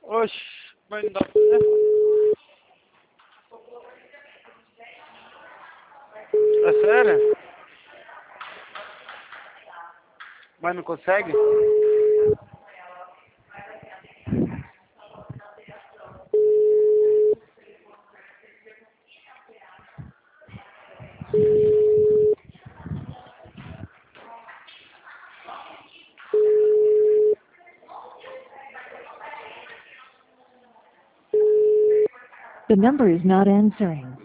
Oxe, mas não dá pra fazer. É sério? Mas não consegue? The number is not answering.